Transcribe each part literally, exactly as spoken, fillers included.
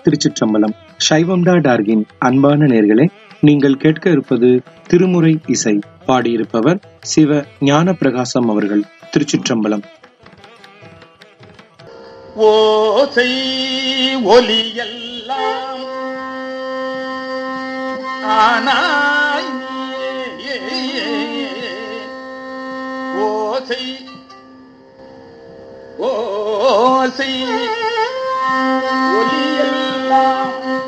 திருச்சிற்றம்பலம். சைவம்டா டார்கின் அன்பான நேர்களே, நீங்கள் கேட்க இருப்பது திருமுறை இசை. பாடியிருப்பவர் சிவ ஞான பிரகாசம் அவர்கள். திருச்சிற்றம்பலம். ஓசை ஒலியெல்லாம் ஆனாய் ஓசை ஓசை ஒலியெல்லாம்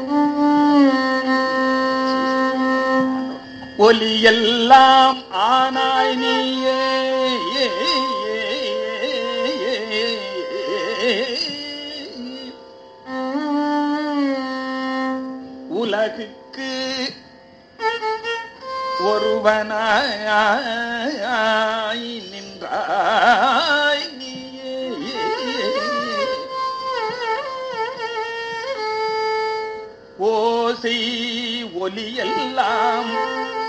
ஒலியெல்லாம் ஆனாய் நீயே உலகுக்கு ஒருவனாய் நின்றாய் நீயே. ஓசை ஒலியெல்லாம்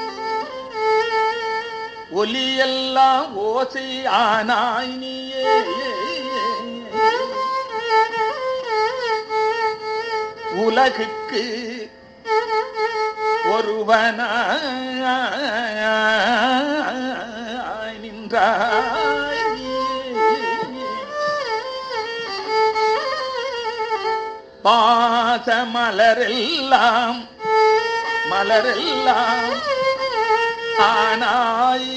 ஒலியெல்லாம் ஓசை ஆனாய் நீயே. உலகுக்கு ஒருவனாய் நின்றாய். பாச மலரெல்லாம் மலரெல்லாம் ஆனாய்.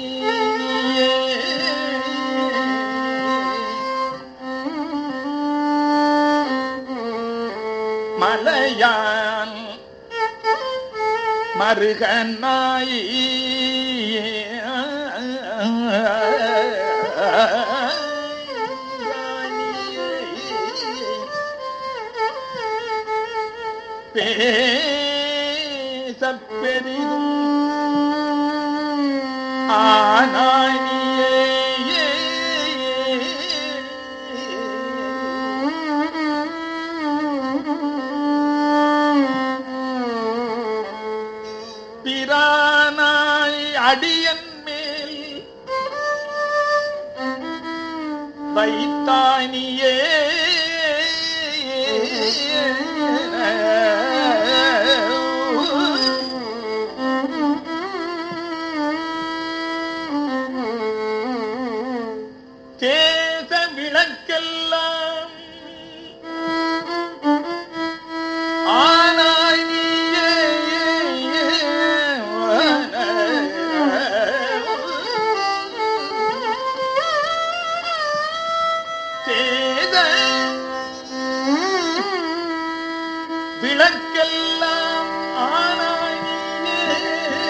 மலையான் மருகனாய் பேசப் பெரிதும் ஆனாய் நீயே. பிரானாய் அடியன் மேல் வைத்தாய் நீயே. தேச விளக்கெல்லாம் ஆனாய் நீயே. தேச விளக்கெல்லாம் ஆனாய் நீயே.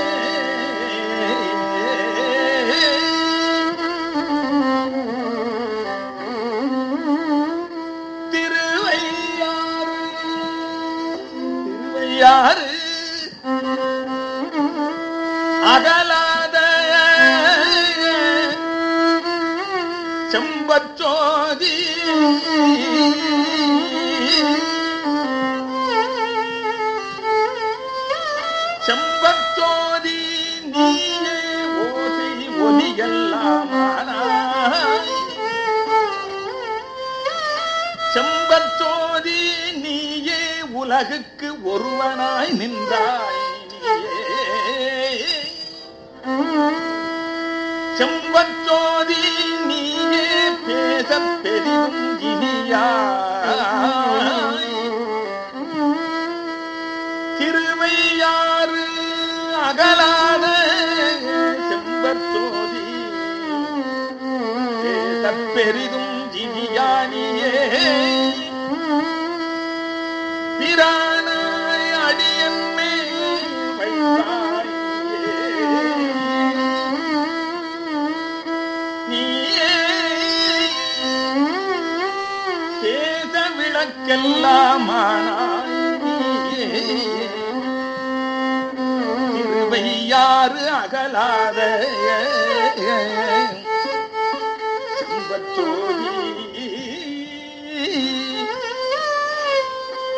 யாரு அகலாத செம்பச்சோதி செம்பச்சோதி நீயே. ஓசை ஒலியெல்லாம் ஆனாய். செம்பச்சோதி நீயே. உலகுக்கு ஒருவனாய் நின்றாய் நீயே. செம்பச்சோதி நீயே. பேசப் பெரிதும் இனியாய். திருவையாறு அகலாத செம்பச்சோதி பேசப் பெரிதும் இனியானியே. பிரானாய் அடியன் மேல் வைத்தாய் நீயே. தேச விளக்கெல்லாம் ஆனாய் நீயே. திருவையாறு அகலாத செம்பச்சோதி